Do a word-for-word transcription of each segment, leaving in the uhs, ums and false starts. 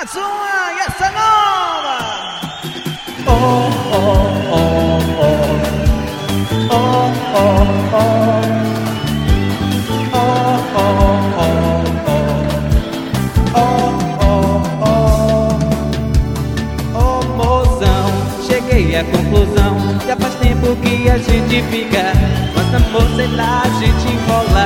Mais uma e essa nova. Oh, oh, oh, oh. Oh, oh, oh. Oh, oh, oh, oh. Oh, oh, oh. Oh, mozão, cheguei à conclusão. Já faz tempo que a gente fica, mas amor, sei lá, a gente enrola.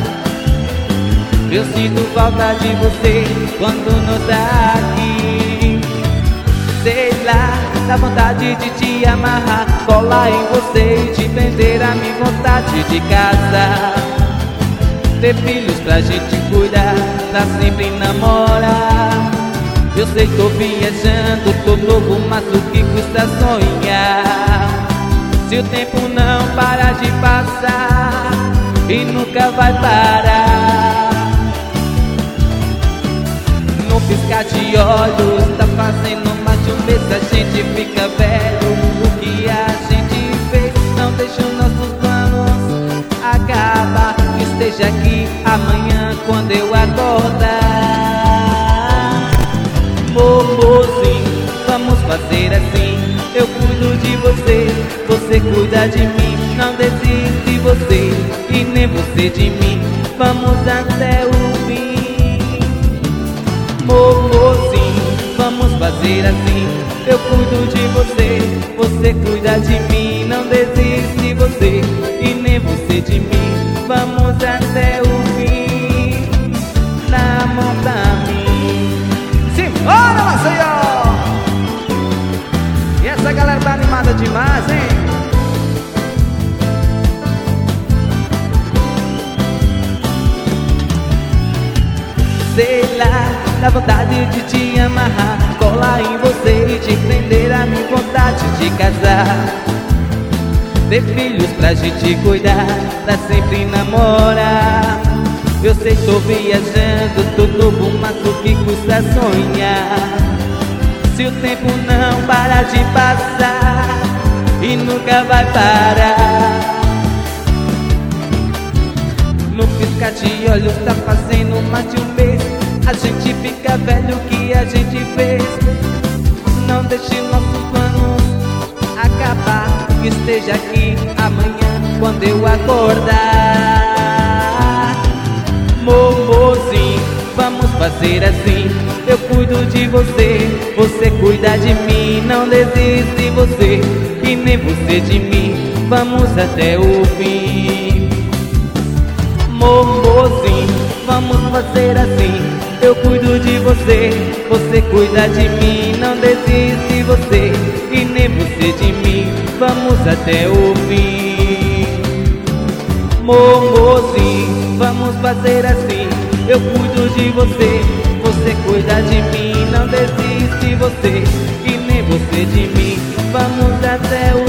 Eu sinto falta de você quando não tá aqui. Sei lá, dá vontade de te amarrar, colar em você e te prender a minha vontade de casa. Ter filhos pra gente cuidar, pra sempre namorar. Eu sei que tô viajando, tô novo, mas o que custa sonhar? Se o tempo não para de passar e nunca vai parar. No piscar de olhos, tá fazendo mais de um mês, a gente fica velho. O que a gente fez não deixa os nossos planos acabar. Esteja aqui amanhã quando eu acordar. Momozinho, vamos fazer assim. Eu cuido de você, você cuida de mim. Não desiste de você e nem você de mim. Vamos até o fim. Momozinho, vamos fazer assim. Eu cuido de você, você cuida de mim. Não desiste de você e nem você de mim. Vamos até o fim, na mão pra mim. Simbora, Maceió! E essa galera tá animada demais, hein? Sei lá, dá vontade de te amarrar, colar em você e te prender a minha vontade de casar. Ter filhos pra gente cuidar, pra sempre namorar. Eu sei que tô viajando, tô novo, mas o que custa sonhar? Se o tempo não para de passar e nunca vai parar. No piscar de olhos tá fazendo mais de um mês. A gente fica velho, o que a gente fez? Não deixe nossos planos acabar. Esteja aqui amanhã quando eu acordar. Momozinho, vamos fazer assim. Eu cuido de você, você cuida de mim. Não desiste de você e nem você de mim. Vamos até o fim. Momozinho, vamos fazer assim. Eu cuido de você, você cuida de mim. Não desiste de você e nem você de mim. Vamos até o fim. Momozinho, vamos fazer assim. Eu cuido de você, você cuida de mim. Não desiste de você e nem você de mim. Vamos até o